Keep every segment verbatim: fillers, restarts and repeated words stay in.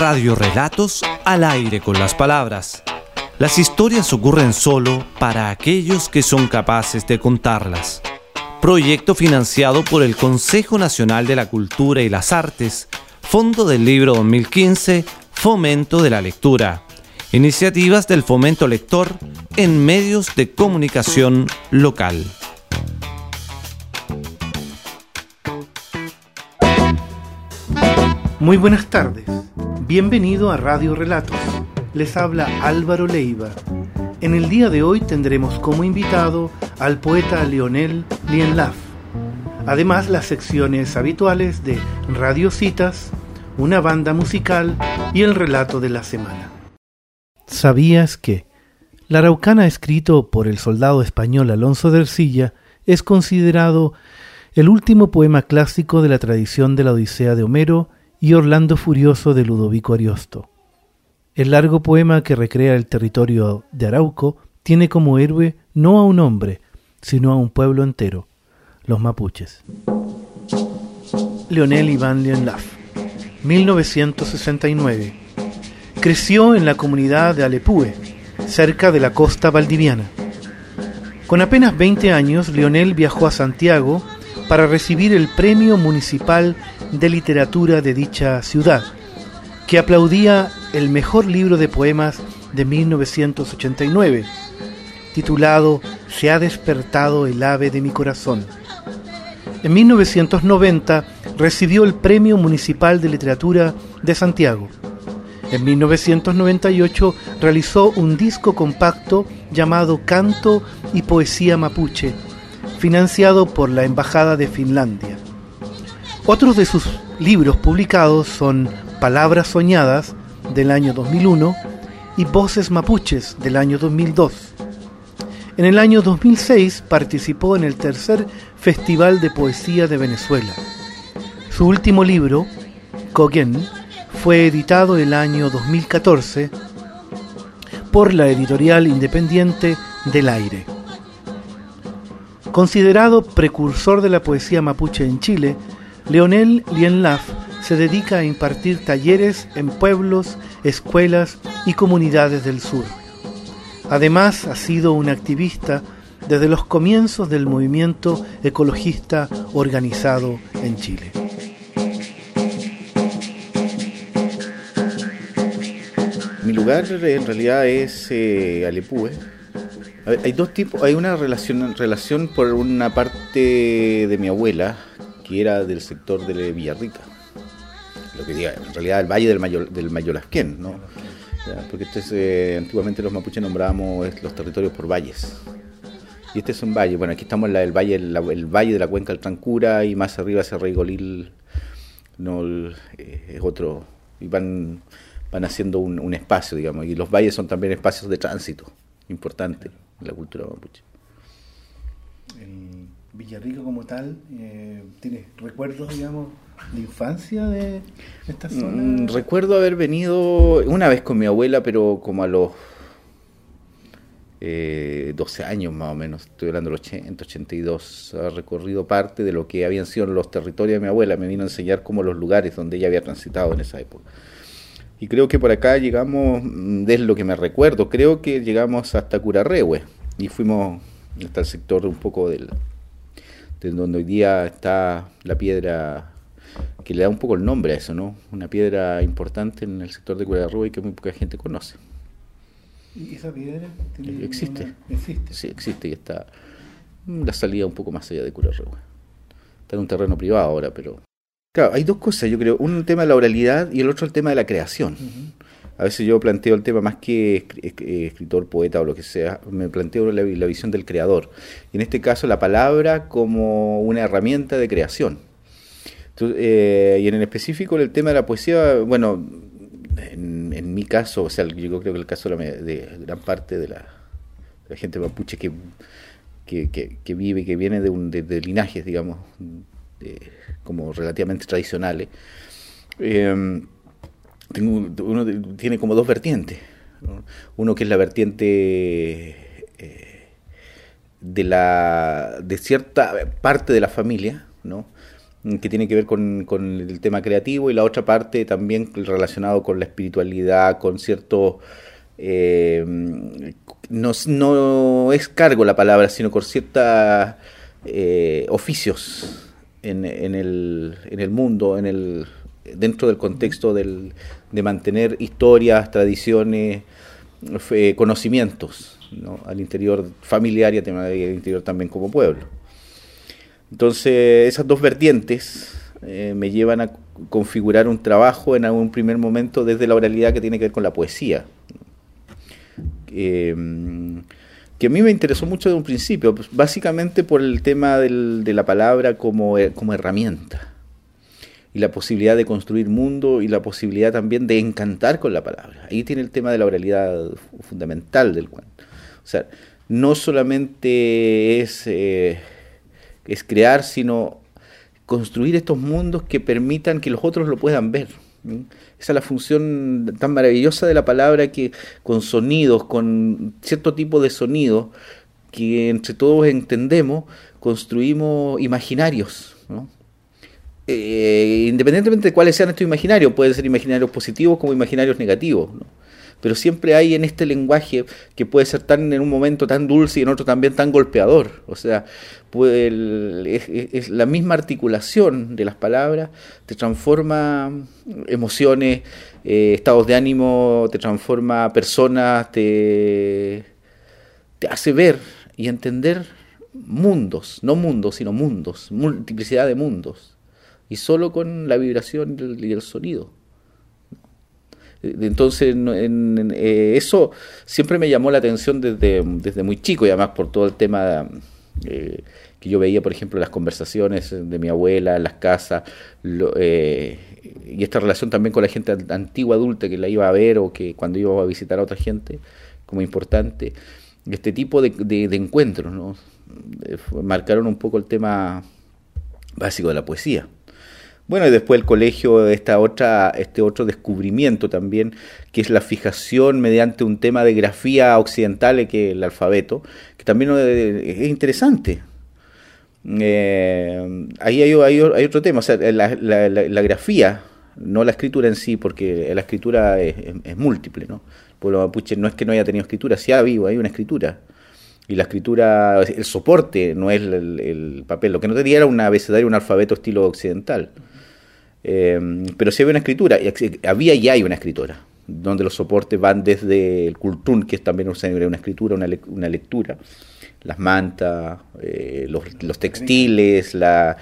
Radiorelatos al aire con las palabras. Las historias ocurren solo para aquellos que son capaces de contarlas. Proyecto financiado por el Consejo Nacional de la Cultura y las Artes, Fondo del Libro dos mil quince, Fomento de la Lectura. Iniciativas del Fomento Lector en medios de comunicación local. Muy buenas tardes. Bienvenido a Radio Relatos. Les habla Álvaro Leiva. En el día de hoy tendremos como invitado al poeta Leonel Lienlaf. Además, las secciones habituales de Radiocitas, una banda musical y el relato de la semana. ¿Sabías que? La Araucana, escrito por el soldado español Alonso de Ercilla, es considerado el último poema clásico de la tradición de la Odisea de Homero y Orlando Furioso de Ludovico Ariosto. El largo poema que recrea el territorio de Arauco tiene como héroe no a un hombre, sino a un pueblo entero, los mapuches. Leonel Iván Lienlaf, mil novecientos sesenta y nueve. Creció en la comunidad de Alepúe, cerca de la costa valdiviana. Con apenas veinte años, Leonel viajó a Santiago para recibir el Premio Municipal de Literatura de dicha ciudad, que aplaudía el mejor libro de poemas de mil novecientos ochenta y nueve, titulado Se ha despertado el ave de mi corazón. En mil novecientos noventa recibió el Premio Municipal de Literatura de Santiago. En mil novecientos noventa y ocho realizó un disco compacto llamado Canto y Poesía Mapuche, financiado por la Embajada de Finlandia. Otros de sus libros publicados son Palabras Soñadas, del año dos mil uno, y Voces Mapuches, del año dos mil dos. En el año dos mil seis participó en el tercer Festival de Poesía de Venezuela. Su último libro, Coguén, fue editado el año dos mil catorce por la editorial independiente Del Aire. Considerado precursor de la poesía mapuche en Chile, Leonel Lienlaf se dedica a impartir talleres en pueblos, escuelas y comunidades del sur. Además, ha sido un activista desde los comienzos del movimiento ecologista organizado en Chile. Mi lugar en realidad es eh, Alepúe. A ver, hay dos tipos, hay una relación, relación por una parte de mi abuela, que era del sector de Villarrica, lo que diga, en realidad el valle del, Mayo, del Mayolasquén, ¿no? Ya, porque este es, eh, antiguamente los mapuches nombrábamos los territorios por valles, y este es un valle. Bueno, aquí estamos en la, el, valle, la, el valle de la cuenca del Trancura, y más arriba hacia Reigolil, no, eh, es otro, y van, van haciendo un, un espacio, digamos, y los valles son también espacios de tránsito importantes en la cultura mapuche. El Villarrica como tal, eh, ¿tienes recuerdos, digamos, de infancia de esta zona? Mm, recuerdo haber venido una vez con mi abuela, pero como a los eh, doce años más o menos, estoy hablando de los ochenta, ochenta y dos, ha recorrido parte de lo que habían sido los territorios de mi abuela, me vino a enseñar como los lugares donde ella había transitado en esa época. Y creo que por acá llegamos, desde lo que me recuerdo, creo que llegamos hasta Curarrehue y fuimos hasta el sector un poco del, de donde hoy día está la piedra que le da un poco el nombre a eso, ¿no? Una piedra importante en el sector de Curarrehue y que muy poca gente conoce. ¿Y esa piedra tiene existe? Una... ¿Existe? Sí, existe, y está la salida un poco más allá de Curarrehue. Está en un terreno privado ahora, pero... Claro, hay dos cosas, yo creo. Uno, el tema de la oralidad, y el otro, el tema de la creación. Uh-huh. A veces yo planteo el tema más que escritor, poeta o lo que sea, me planteo la, la visión del creador. Y en este caso, la palabra como una herramienta de creación. Entonces, eh, y en el específico, el tema de la poesía, bueno, en, en mi caso, o sea, yo creo que el caso de, la, de gran parte de la, de la gente mapuche que, que, que, que vive, que viene de, un, de, de linajes, digamos, de, como relativamente tradicionales, eh, tengo, uno tiene como dos vertientes, ¿no? Uno que es la vertiente eh, de la de cierta parte de la familia, ¿no? que tiene que ver con, con el tema creativo, y la otra parte también relacionado con la espiritualidad, con cierto... Eh, no, no es cargo la palabra, sino con ciertos eh, oficios en, en, el, en el mundo, en el, dentro del contexto del, de mantener historias, tradiciones, eh, conocimientos, ¿no? Al interior familiar y al interior también como pueblo. Entonces, esas dos vertientes eh, me llevan a configurar un trabajo en algún primer momento desde la oralidad que tiene que ver con la poesía. Eh, que a mí me interesó mucho desde un principio, pues, básicamente por el tema del, de la palabra como, como herramienta, y la posibilidad de construir mundo, y la posibilidad también de encantar con la palabra. Ahí tiene el tema de la oralidad fundamental del cuento. O sea, no solamente es... Eh, es crear, sino construir estos mundos que permitan que los otros lo puedan ver. ¿Sí? Esa es la función tan maravillosa de la palabra, que con sonidos, con cierto tipo de sonidos que entre todos entendemos, construimos imaginarios, ¿no? Eh, independientemente de cuáles sean estos imaginarios, pueden ser imaginarios positivos como imaginarios negativos, ¿no? Pero siempre hay en este lenguaje, que puede ser tan en un momento tan dulce y en otro también tan golpeador. O sea, puede el, es, es la misma articulación de las palabras, te transforma emociones, eh, estados de ánimo, te transforma personas, te, te hace ver y entender mundos, no mundos, sino mundos, multiplicidad de mundos, y solo con la vibración y el, y el sonido. Entonces, en, en, eh, eso siempre me llamó la atención desde, desde muy chico, y además por todo el tema eh, que yo veía, por ejemplo, las conversaciones de mi abuela en las casas, lo, eh, y esta relación también con la gente antigua, adulta, que la iba a ver, o que cuando iba a visitar a otra gente, como importante, este tipo de, de, de encuentros, ¿no? Eh, marcaron un poco el tema básico de la poesía. Bueno, y después el colegio, esta otra, este otro descubrimiento también, que es la fijación mediante un tema de grafía occidental, que es el alfabeto, que también es interesante. Eh, ahí hay, hay, hay otro tema, o sea, la, la, la, la grafía, no la escritura en sí, porque la escritura es, es, es múltiple, ¿no? El pueblo mapuche no es que no haya tenido escritura, sí ha habido, hay una escritura. Y la escritura, el soporte no es el, el papel, lo que no tenía era un abecedario, un alfabeto estilo occidental. Eh, pero sí había una escritura, había y hay una escritura, donde los soportes van desde el kultún, que es también una escritura, una, le, una lectura, las mantas, eh, los, los textiles, la,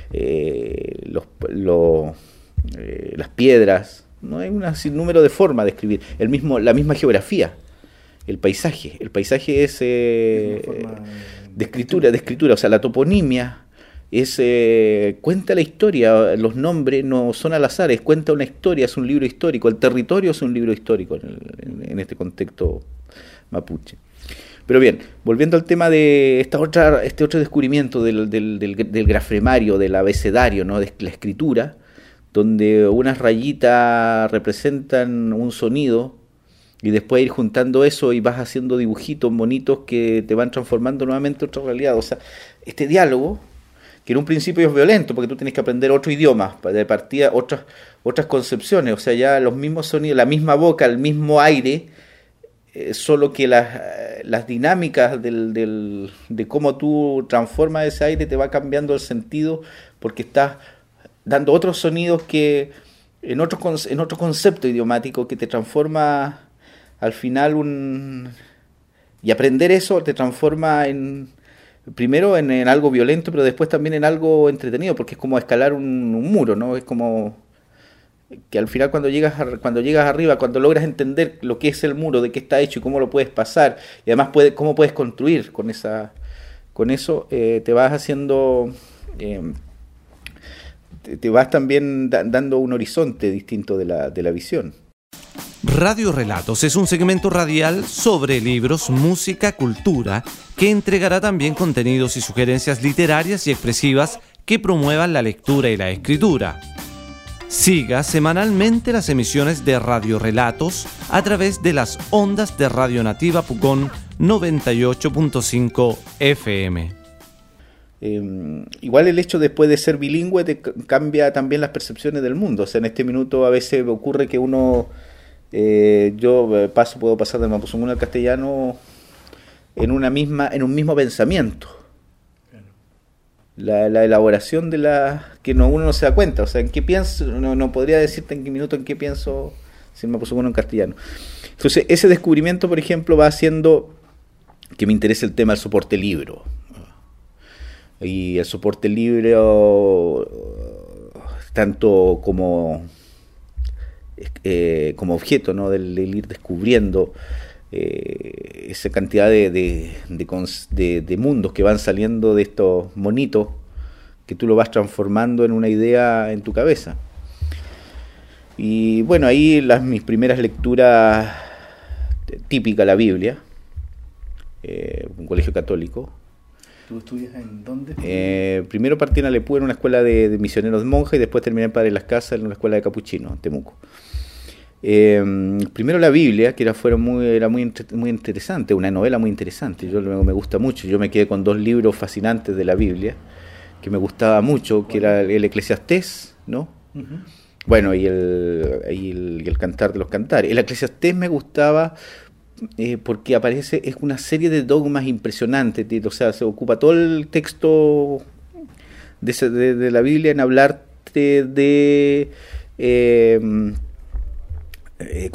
eh, los, los, eh, las piedras, no hay un sinnúmero de formas de escribir, el mismo, la misma geografía, el paisaje, el paisaje es eh, de escritura, de escritura, o sea, la toponimia. Es, eh, cuenta la historia, los nombres no son al azar, es, cuenta una historia, es un libro histórico, el territorio es un libro histórico en, en, en este contexto mapuche. Pero bien, volviendo al tema de esta otra, este otro descubrimiento del, del, del, del grafemario, del abecedario, ¿no? De la escritura, donde unas rayitas representan un sonido, y después ir juntando eso y vas haciendo dibujitos bonitos que te van transformando nuevamente en otra realidad. O sea, este diálogo, que en un principio es violento, porque tú tienes que aprender otro idioma, de partida otras, otras concepciones, o sea, ya los mismos sonidos, la misma boca, el mismo aire, eh, solo que las, las dinámicas del, del, de cómo tú transformas ese aire te va cambiando el sentido, porque estás dando otros sonidos que en otro, en otro concepto idiomático que te transforma al final un... Y aprender eso te transforma en... Primero en, en algo violento, pero después también en algo entretenido, porque es como escalar un, un muro, ¿no? Es como que al final cuando llegas a, cuando llegas arriba, cuando logras entender lo que es el muro, de qué está hecho y cómo lo puedes pasar, y además puede, cómo puedes construir con esa, con eso, eh, te vas haciendo, eh, te, te vas también da, dando un horizonte distinto de la, de la visión. Radio Relatos es un segmento radial sobre libros, música, cultura, que entregará también contenidos y sugerencias literarias y expresivas que promuevan la lectura y la escritura. Siga semanalmente las emisiones de Radio Relatos a través de las ondas de Radio Nativa Pucón noventa y ocho punto cinco F M. Eh, igual el hecho después de ser bilingüe te c- cambia también las percepciones del mundo. O sea, en este minuto a veces ocurre que uno, eh, yo eh, paso, puedo pasar del mapuzungún al castellano en una misma, en un mismo pensamiento. La, la elaboración de la que no, uno no se da cuenta. O sea, en qué pienso, no, no podría decirte en qué minuto en qué pienso si el mapuzungún en castellano. Entonces, ese descubrimiento, por ejemplo, va haciendo que me interese el tema del soporte libro. Y el soporte libre, tanto como, eh, como objeto, ¿no? del, del ir descubriendo eh, esa cantidad de, de, de, de, de mundos que van saliendo de estos monitos, que tú lo vas transformando en una idea en tu cabeza. Y bueno, ahí las mis primeras lecturas típicas, la Biblia, eh, un colegio católico. ¿Tú estudias en dónde? Eh, primero partí en Alepú en una escuela de, de misioneros monjes y después terminé en Padre Las Casas en una escuela de capuchinos en Temuco. Eh, primero la Biblia, que era, fuera muy, era muy, muy interesante, una novela muy interesante, yo me, me gusta mucho. Yo me quedé con dos libros fascinantes de la Biblia que me gustaba mucho, que era el Eclesiastés, ¿no? Uh-huh. Bueno, y el, y, el, y el Cantar de los Cantares. El Eclesiastés me gustaba Eh, porque aparece, es una serie de dogmas impresionantes, o sea, se ocupa todo el texto de, de, de la Biblia en hablarte de eh, eh,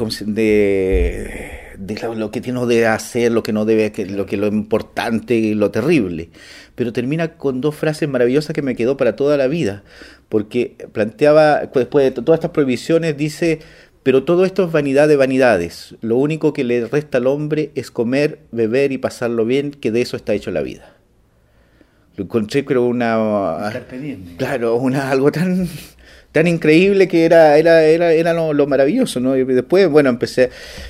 de, de lo, lo que tiene de hacer, lo que no debe, que, lo que lo importante y lo terrible, pero termina con dos frases maravillosas que me quedó para toda la vida, porque planteaba, después de todas estas prohibiciones, dice: pero todo esto es vanidad de vanidades. Lo único que le resta al hombre es comer, beber y pasarlo bien, que de eso está hecho la vida. Lo encontré, creo, una... Claro, una, algo tan, tan increíble que era, era, era, era lo, lo maravilloso, ¿no? Y después, bueno, empecé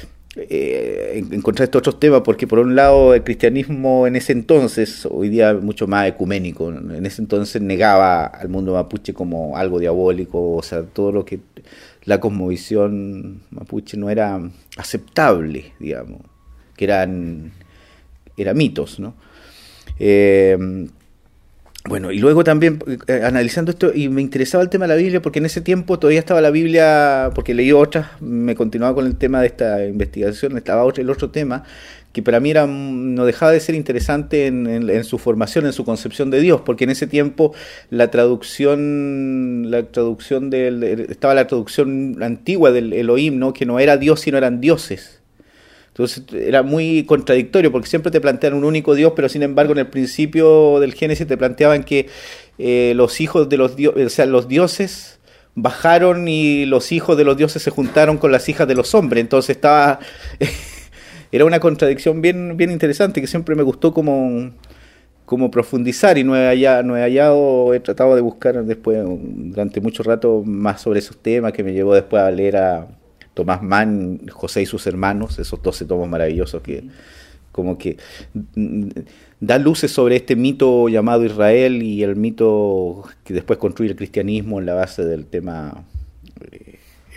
eh, a encontrar estos otros temas, porque por un lado el cristianismo en ese entonces, hoy día mucho más ecuménico, en ese entonces negaba al mundo mapuche como algo diabólico, o sea, todo lo que... la cosmovisión mapuche no era aceptable, digamos, que eran, eran mitos, ¿no? Eh, bueno, y luego también eh, analizando esto, y me interesaba el tema de la Biblia, porque en ese tiempo todavía estaba la Biblia, porque leí otras, me continuaba con el tema de esta investigación, estaba otro, el otro tema, que para mí era, no dejaba de ser interesante en, en, en su formación, en su concepción de Dios, porque en ese tiempo la traducción, la traducción del, estaba la traducción antigua del Elohim, ¿no? Que no era Dios, sino eran dioses. Entonces era muy contradictorio, porque siempre te plantean un único Dios, pero sin embargo en el principio del Génesis te planteaban que eh, los hijos de los dioses, o sea, los dioses bajaron y los hijos de los dioses se juntaron con las hijas de los hombres. Entonces estaba... Era una contradicción bien, bien interesante que siempre me gustó como, como profundizar, y no he, hallado, no he hallado, he tratado de buscar después durante mucho rato más sobre esos temas, que me llevó después a leer a Tomás Mann, José y sus hermanos, esos doce tomos maravillosos que como que da luces sobre este mito llamado Israel y el mito que después construye el cristianismo en la base del tema eh,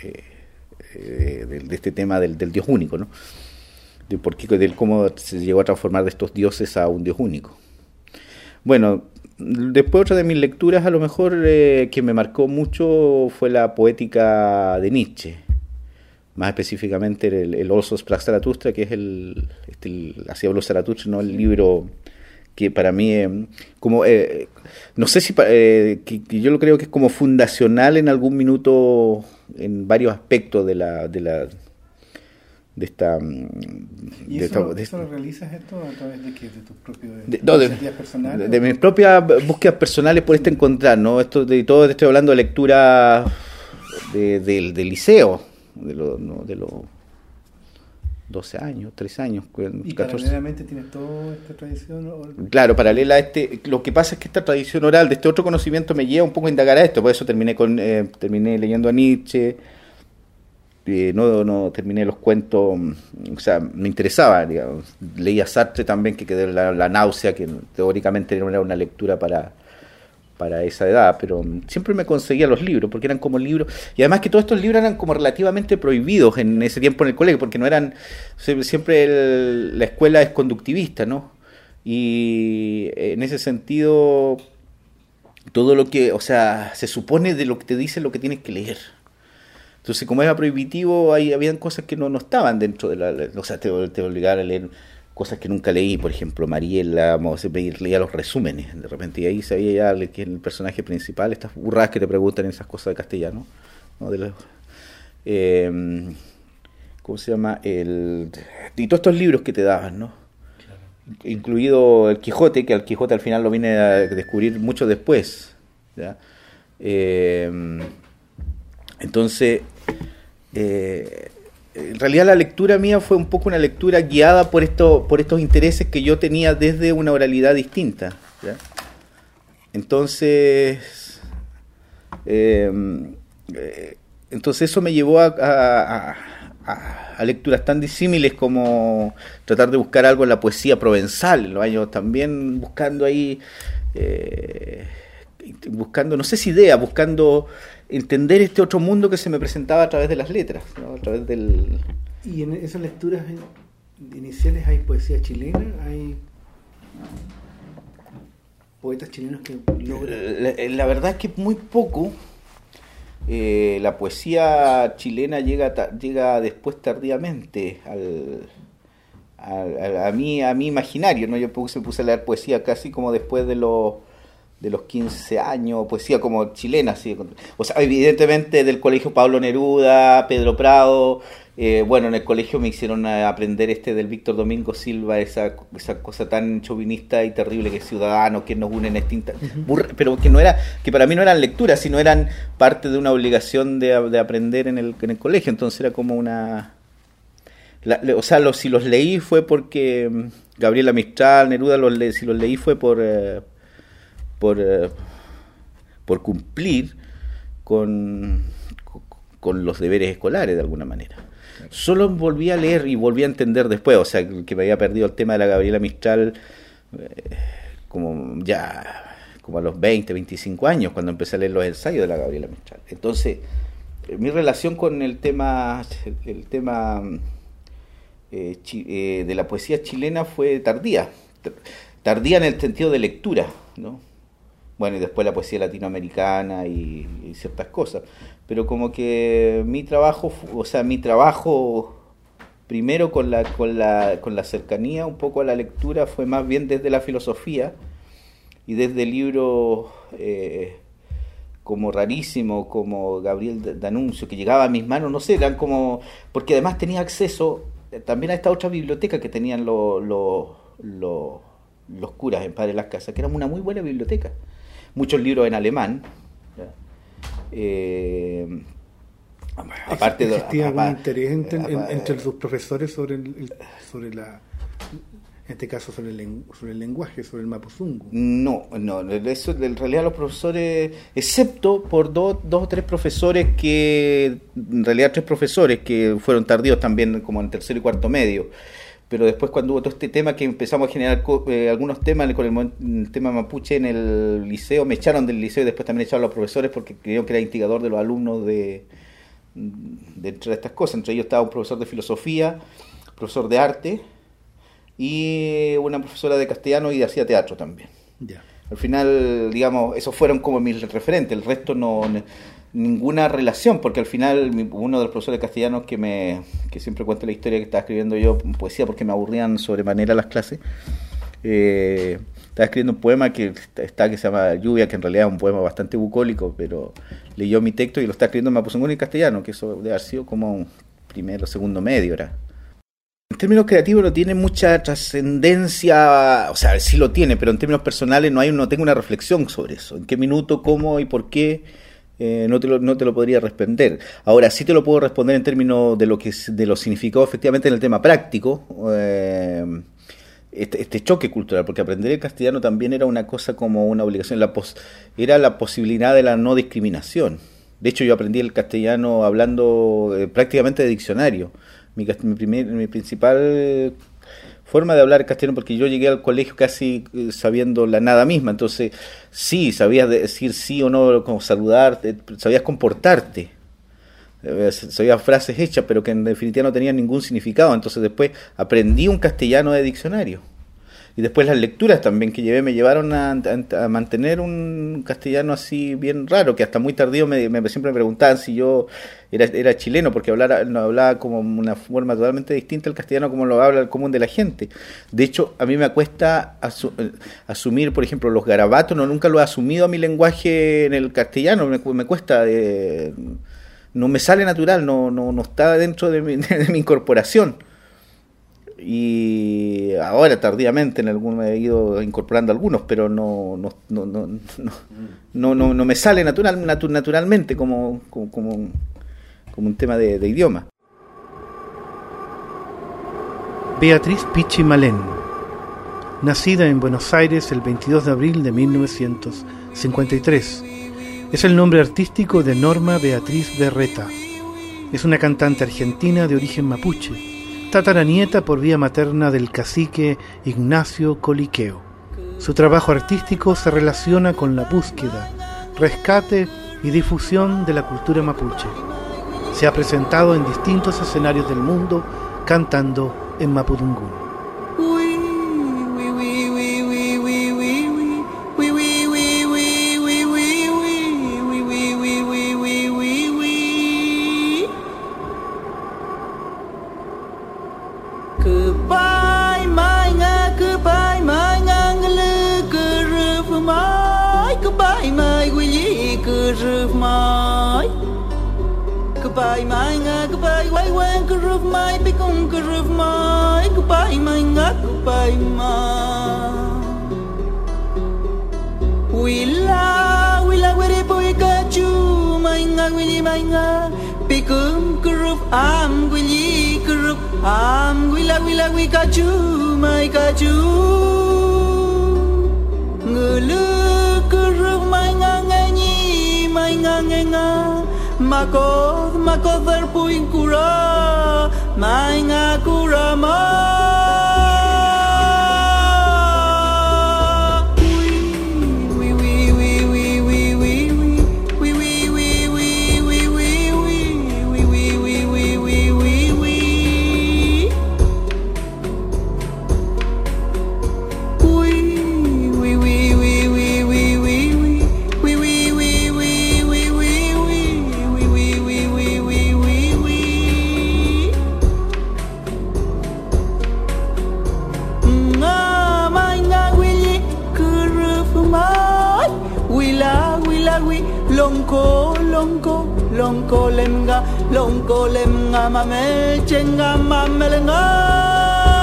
eh, de, de este tema del, del Dios único, ¿no? De por qué, de cómo se llegó a transformar de estos dioses a un Dios único. Bueno, después otra de mis lecturas a lo mejor eh, que me marcó mucho fue la poética de Nietzsche, más específicamente el, el Oso Sprach Zaratustra, que es el, este, el así habló Zaratustra, ¿no? El libro que para mí eh, como eh, no sé si eh, que, que yo lo creo que es como fundacional en algún minuto en varios aspectos de la de la de esta ¿Y de eso, esta, de eso lo realizas esto a través de qué? ¿De tus propios de, no, de, personales? De, de mis propias búsquedas personales por este encontrar, ¿no? Esto de todo estoy hablando de lectura de, de, de liceo, de los no, de los doce años, trece años, ¿Y catorce. Paralelamente tienes toda esta tradición? ¿O? Claro, paralela a este, lo que pasa es que esta tradición oral de este otro conocimiento me lleva un poco a indagar a esto, por eso terminé con eh, terminé leyendo a Nietzsche. Eh, no, no terminé los cuentos, o sea, me interesaba, digamos. Leí a Sartre también, que quedó la, la náusea, que teóricamente no era una lectura para, para esa edad, pero siempre me conseguía los libros, porque eran como libros, y además que todos estos libros eran como relativamente prohibidos en ese tiempo en el colegio, porque no eran, siempre el, la escuela es conductivista, ¿no? Y en ese sentido, todo lo que, o sea, se supone de lo que te dice lo que tienes que leer. Entonces, como era prohibitivo, ahí habían cosas que no, no estaban dentro de la... O sea, te, te obligaban a leer cosas que nunca leí, por ejemplo, Mariela, leía los resúmenes, de repente, y ahí sabía ya que el personaje principal, estas burradas que te preguntan esas cosas de castellano, ¿no? De los, eh, ¿cómo se llama? El, y todos estos libros que te daban, ¿no? Claro. Incluido el Quijote, que al Quijote al final lo vine a descubrir mucho después, ¿ya? Eh, entonces... Eh, en realidad la lectura mía fue un poco una lectura guiada por esto, por estos intereses que yo tenía desde una oralidad distinta, ¿ya? Entonces, eh, eh, entonces eso me llevó a, a, a, a lecturas tan disímiles como tratar de buscar algo en la poesía provenzal, en los años también buscando ahí, eh, buscando, no sé si idea, buscando entender este otro mundo que se me presentaba a través de las letras, ¿no? A través del... Y en esas lecturas iniciales hay poesía chilena, hay poetas chilenos que logran... La, la verdad es que muy poco. Eh, la poesía chilena llega llega después tardíamente al, al, al a mí a mi imaginario, ¿no? Yo puse, puse a leer poesía casi como después de los de los quince años, poesía como chilena, así. O sea, evidentemente del colegio Pablo Neruda, Pedro Prado, eh, bueno, en el colegio me hicieron aprender este del Víctor Domingo Silva, esa esa cosa tan chauvinista y terrible que es Ciudadanos, que nos unen extintas, uh-huh. Pero que no era, que para mí no eran lecturas, sino eran parte de una obligación de, de aprender en el, en el colegio, entonces era como una... La, o sea, los, si los leí fue porque Gabriela Mistral, Neruda, los le, si los leí fue por... Eh, Por, uh, por cumplir con, con los deberes escolares de alguna manera. Solo volví a leer y volví a entender después, o sea, que me había perdido el tema de la Gabriela Mistral eh, como ya como a los veinte, veinticinco años, cuando empecé a leer los ensayos de la Gabriela Mistral. Entonces, eh, mi relación con el tema el tema eh, chi, eh, de la poesía chilena fue tardía, tardía en el sentido de lectura, ¿no? Bueno, y después la poesía latinoamericana y, y ciertas cosas. Pero como que mi trabajo, o sea, mi trabajo primero con la, con la, con la cercanía un poco a la lectura fue más bien desde la filosofía y desde libros eh, como rarísimos, como Gabriel D'Annunzio, que llegaba a mis manos, no sé, eran como... Porque además tenía acceso también a esta otra biblioteca que tenían los, los, los, los curas en Padre Las Casas, que era una muy buena biblioteca. Muchos libros en alemán. Eh, aparte de, ¿Existía algún aparte, interés entre, aparte, en, entre sus profesores sobre el, el, sobre la en este caso sobre el, sobre el lenguaje, sobre el mapuzungun? No, no, eso en realidad los profesores, excepto por dos, dos o tres profesores que, en realidad tres profesores que fueron tardíos también, como en tercero y cuarto medio. Pero después cuando hubo todo este tema que empezamos a generar eh, algunos temas con el, el tema mapuche en el liceo, me echaron del liceo y después también echaron a los profesores porque creyeron que era instigador de los alumnos de, de entre estas cosas. Entre ellos estaba un profesor de filosofía, profesor de arte y una profesora de castellano y hacía teatro también. Yeah. Al final, digamos, esos fueron como mis referentes, el resto no... ninguna relación, porque al final uno de los profesores castellanos que me que siempre cuenta la historia que estaba escribiendo yo poesía porque me aburrían sobremanera las clases, eh, estaba escribiendo un poema que está que se llama Lluvia, que en realidad es un poema bastante bucólico, pero leyó mi texto y lo está escribiendo en mapuzungún y castellano, que eso debe haber sido como un primero o segundo medio era. En términos creativos no tiene mucha trascendencia, o sea, sí lo tiene, pero en términos personales no hay no tengo una reflexión sobre eso, en qué minuto, cómo y por qué. Eh, no te lo, no te lo podría responder. Ahora sí te lo puedo responder en términos de lo que de lo significado efectivamente en el tema práctico, eh, este, este choque cultural, porque aprender el castellano también era una cosa como una obligación, la pos, era la posibilidad de la no discriminación. De hecho yo aprendí el castellano hablando eh, prácticamente de diccionario. Mi, mi, primer, mi principal forma de hablar castellano, porque yo llegué al colegio casi sabiendo la nada misma, entonces sí, sabías decir sí o no, como saludar, sabías comportarte, sabías frases hechas, pero que en definitiva no tenían ningún significado, entonces después aprendí un castellano de diccionario, Y después las lecturas también que llevé me llevaron a, a, a mantener un castellano así bien raro, que hasta muy tardío me, me siempre me preguntaban si yo era, era chileno, porque hablara, no, hablaba como una forma totalmente distinta al castellano como lo habla el común de la gente. De hecho, a mí me cuesta asu, asumir, por ejemplo, los garabatos, no, nunca lo he asumido a mi lenguaje en el castellano, me, me cuesta, eh, no me sale natural, no, no, no está dentro de mi, de mi incorporación. Y ahora tardíamente en algún he ido incorporando algunos, pero no no no no no, no, no, no me sale natural natu, naturalmente como como, como como un tema de, de idioma. Beatriz Pichi Malén, nacida en Buenos Aires el veintidós de abril de mil novecientos cincuenta y tres, es el nombre artístico de Norma Beatriz Berreta. Es una cantante argentina de origen mapuche, tataranieta por vía materna del cacique Ignacio Coliqueo. Su trabajo artístico se relaciona con la búsqueda, rescate y difusión de la cultura mapuche. Se ha presentado en distintos escenarios del mundo cantando en mapudungún. Goodbye, my nga, goodbye, why, when, kuruf, my, become, kuruf, my, goodbye, my nga, goodbye, my. Willa, willa, where boy got you, my nga, willy, my nga, become, kuruf, am, willy, kuruf, am, willa, willa, we got you, my, got you. Ngulu, kuruf, my nga, ngani, my nga, nga. Makod, makod verpuin kura, mainga kura ma. Longko, longko, longko lemga, longko lemga, mame chenga, mamelenga.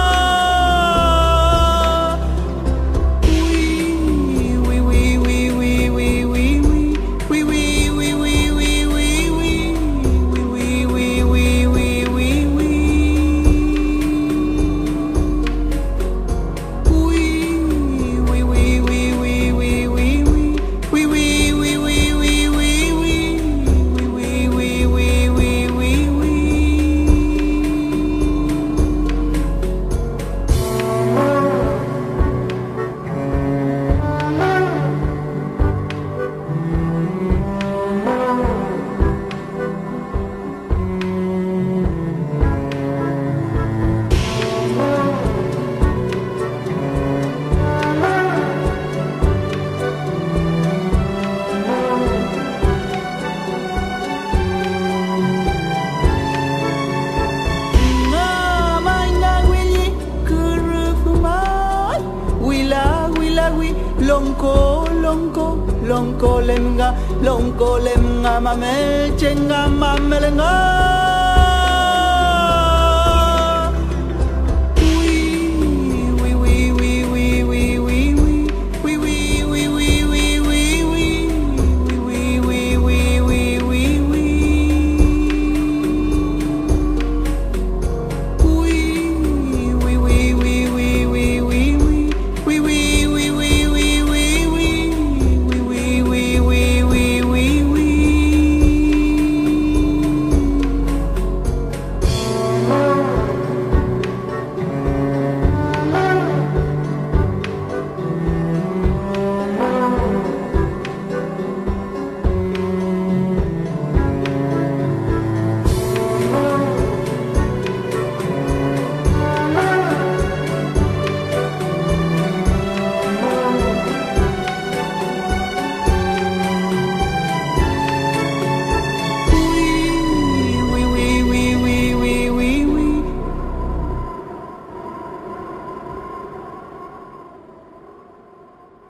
Longko, longko, longko lemga, longko lemga, mame chenga, mamelenga.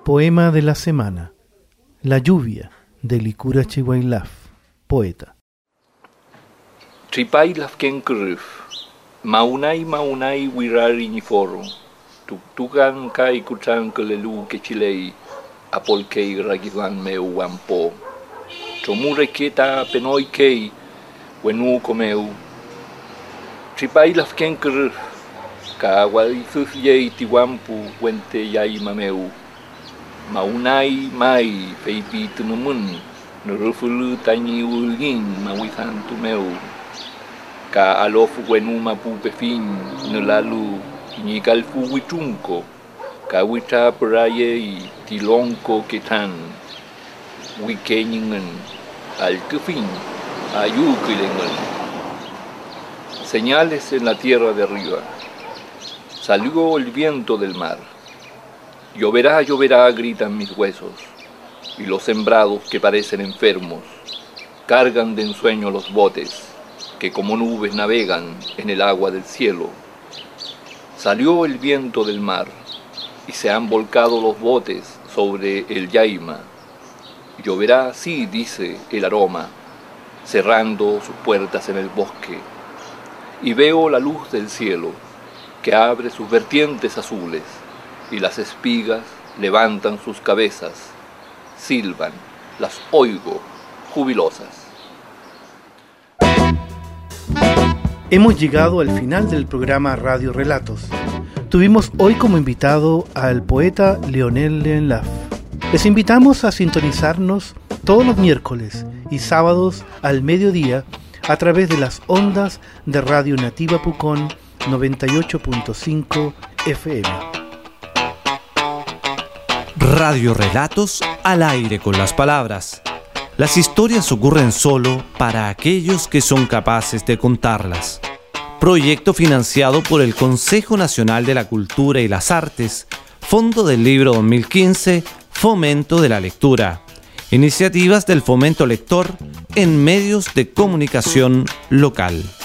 Poema de la semana. La lluvia, de Licura Chihuailaf, poeta. Tripailaf kenkruf, maunai maunai wirari niforo, tuktukan kai kuchan kelelu kechilei, apolkei ragivan meu wampo, chomure keta penoi kei, wenu komeu. Tripailaf kenkruf, ka walifuf yei tiwampu wente yai mameu. Maunai mai feipi tumumun, nurufulu tani ulgin mawisan tumeu. Ka alofu wenu mapu pefin, nulalu inigalfu witunko, ka wita praye tilonko ketan. Wikeningen, al tufin, ayukilengen. Señales en la tierra de arriba. Salió el viento del mar. Lloverá, lloverá, gritan mis huesos, y los sembrados que parecen enfermos cargan de ensueño los botes que como nubes navegan en el agua del cielo. Salió el viento del mar y se han volcado los botes sobre el Yaima. Lloverá, sí, dice el aroma, cerrando sus puertas en el bosque, y veo la luz del cielo que abre sus vertientes azules, y las espigas levantan sus cabezas, silban, las oigo, jubilosas. Hemos llegado al final del programa Radio Relatos. Tuvimos hoy como invitado al poeta Leonel Leonlaf. Les invitamos a sintonizarnos todos los miércoles y sábados al mediodía a través de las ondas de Radio Nativa Pucón noventa y ocho punto cinco F M. Radio Relatos al aire con las palabras. Las historias ocurren solo para aquellos que son capaces de contarlas. Proyecto financiado por el Consejo Nacional de la Cultura y las Artes, Fondo del Libro dos mil quince, Fomento de la Lectura. Iniciativas del Fomento Lector en medios de comunicación local.